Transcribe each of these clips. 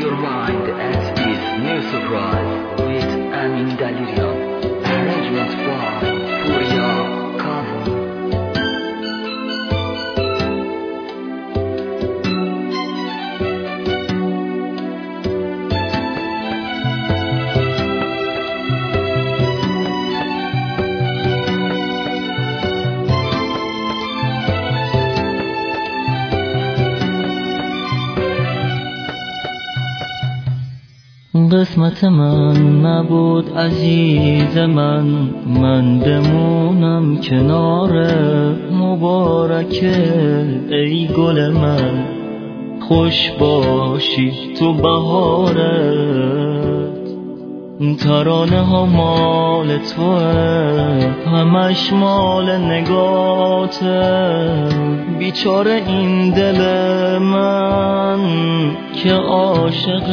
your mind as this new surprise with Amin Dalirian. Arrangement by Puriya Khan. قسمت من نبود عزیز من بمونم کنار مبارکه ای گل من خوش باشی تو بهارت ترانه ها مال توه همش مال نگاته بیچاره این دل من که عاشق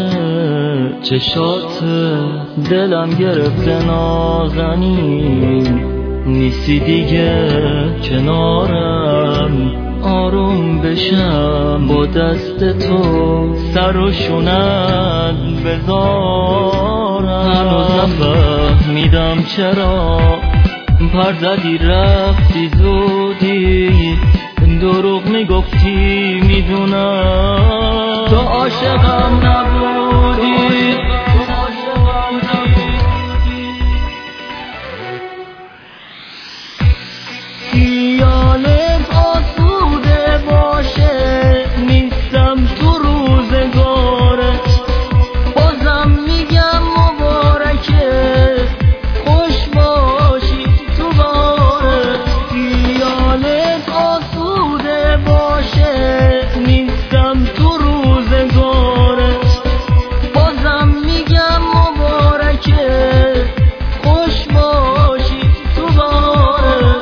چشاته دلم گرفته نازنین نیستی دیگه کنارم آروم بشم با دست تو سر و شونت بذارم هنوز نفهمیدم چرا پر زدی رفتی زودی دروغ میگفتی میدونم تو عاشقم نبودی خیالت آسوده باشه نیستم تو روزگارت بازم میگم مبارکه خوش باشی تو بارت خیالت آسوده باشه نیستم تو روزگارت بازم میگم مبارکه خوش باشی تو بارت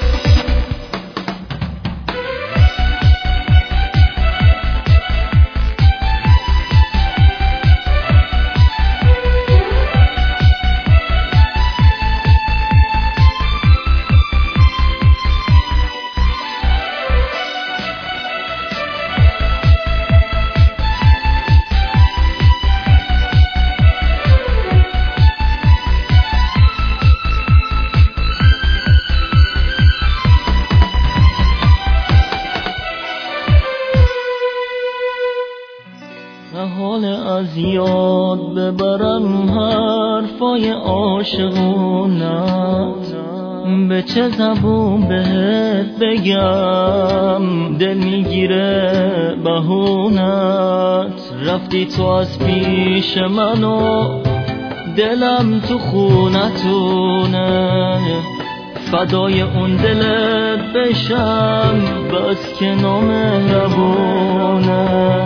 حال از یاد ببرم حرفای عاشقونت به چه زبون بهت بگم دل میگیره بهونت رفتی تو از پیش منو دلم تو خونتونه فدای اون دلت بشم بس که نامهربونه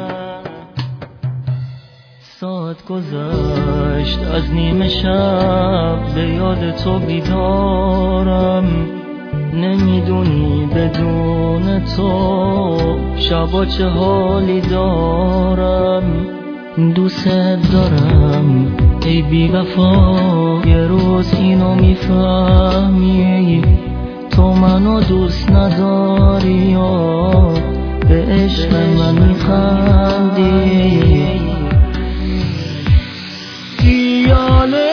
ساعت گذشت از نیمه شب به یاد تو بیدارم نمیدونی بدون تو شبا چه حالی دارم دوست دارم ای بی وفا یه روز اینو میفهمی تو منو دوست نداری یا به عشق من میخندی خیاله